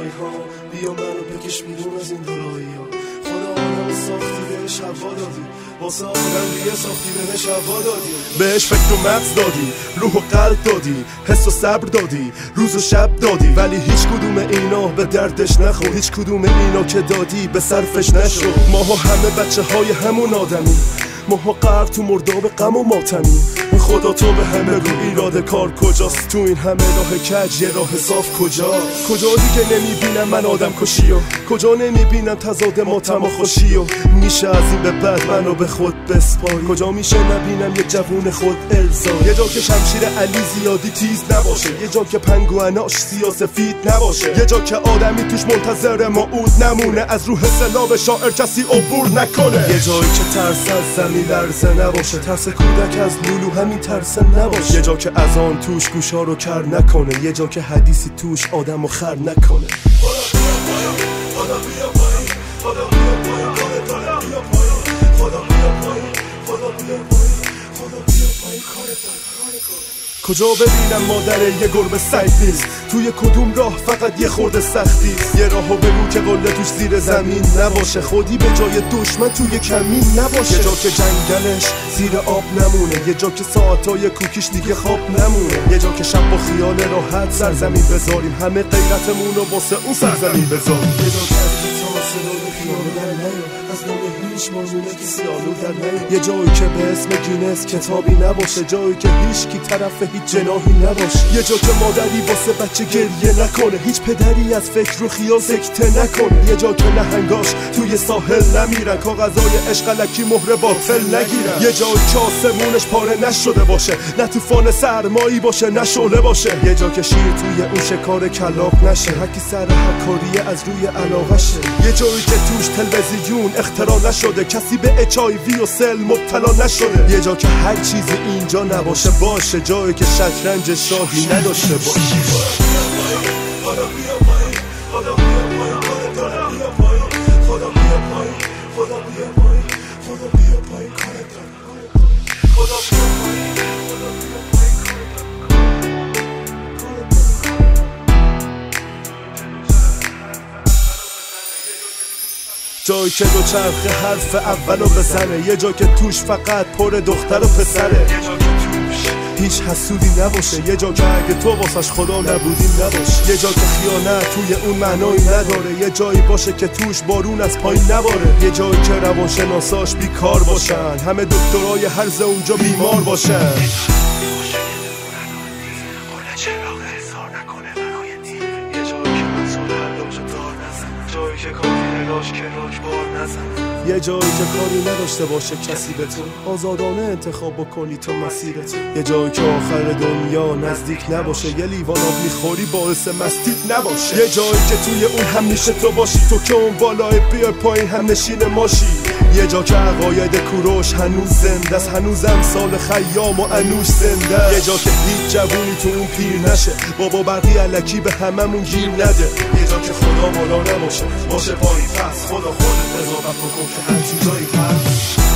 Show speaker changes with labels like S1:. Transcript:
S1: دلایی ها، بیا منو بکش بیرون از این دلایی ها. خدا آدم ساختی بهش هوا دادی، واسه آدم دیگه ساختی بهش هوا دادی. بهش فکر و مغز دادی، روح و قلب دادی، حس و صبر دادی، روز و شب دادی. ولی هیچ کدوم اینا به دردش نخورد، هیچ کدوم اینا که دادی به صرفش نشد. ماها همه بچه های همون آدمی، ماها غرق تو مرداب غم و ماتمی. خدا تو به همه رو ایراد کار کجاست؟ تو این همه راه کج یه راه صاف کجا دیگه نمیبینم من آدم کشیو، کجا نمیبینم تضاد ماتم و خوشیو. میشه از این به بعد منو به خود بسپاری، کجا میشه نبینم یه جوون خود الزار. یه جا که شمشیر علی زیادی تیز نباشه، یه جا که پنگواناش سیاسفید نباشه، یه جا که آدمی توش منتظر موعود نمونه، از روح سلاب شاعر کسی عبور نکنه. یه جایی که ترس از زمین لرزه نباشه، ترس کودک از لولو همین ترس نباشه، یه جا که از آن توش گوشا رو کر نکنه، یه جا که حدیثی توش آدم رو خر نکنه. کجا ببینم مادر یه گربه سعید نیست، توی کدوم راه فقط یه خورده سختی. یه راهو بگو که قله توش زیر زمین نباشه، خودی به جای دشمن توی کمین نباشه. یه جا که جنگلش زیر آب نمونه، یه جا که ساعتای کوکیش دیگه خواب نمونه، یه جا که شب با خیال راحت سرزمین بذاریم، همه غیرتمون رو واسه اون سرزمین بذاریم. یه جا که از کتاب صدای خیالو در نیاد، از نام هیچ موضوعه که سیالو در نیاد. یه جایی که به اسم گینس کتابی نباشه، جایی که هیچ کی طرف هیچ جناحی نباشه، یه جا که مادری واسه بچه گریه نکنه، هیچ پدری از فکر و خیال سکته نکنه، یه جا که نهنگاش توی ساحل نمیرن، کاغذای عشق الکی مهر باطل نگیرن، یه جایی که آسمونش پاره نشده باشه، نه طوفان سرمایی باشه نه شعله باشه، یه جا که شیر توی اون شکار کلاغ نشه، هرکی سر هر کاری از روی علاقشه، یه جایی که توش تلویزیون اختراع نشده، کسی به HIV و سل مبتلا نشده، یه جا که هر چیزی اینجا نباشه باشه، جایی که شطرنج شاهی نداشته باشه. جایی که دو چرخ حرف اولو بزنه، یه جا که توش فقط پر دختر و پسره، هیچ حسودی نباشه، یه جا که اگه تو واسش خدا نبودی نباشه، یه جا که خیانت توی اون معنایی نداره، یه جایی باشه که توش بارون از پایین نباره، یه جایی که روانشناساش بیکار باشن، همه دکترای هرز اونجا بیمار باشن، یه جایی که کاری نداشته باشه کسی به تو، آزادانه انتخاب بکنی تو مسیرت، یه جایی که آخر دنیا نزدیک نباشه، یه لیوان آب میخوری باعث مستیت نباشه، یه جایی که توی اون همیشه تو باشی، تو که اون بالای بیای پایین هم نشین ماشی، یه جا که عقاید کوروش هنوز زنده است، هنوز امثال خیام و انوش زنده، یه جا که هیچ جوونی تو اون پیر نشه، بابا برقی الکی به هممون گیر نده، یه جا که خدا بالا نباشه باشه پایین، پس خدا خودت قضاوت بکن که هر چیزایی هست.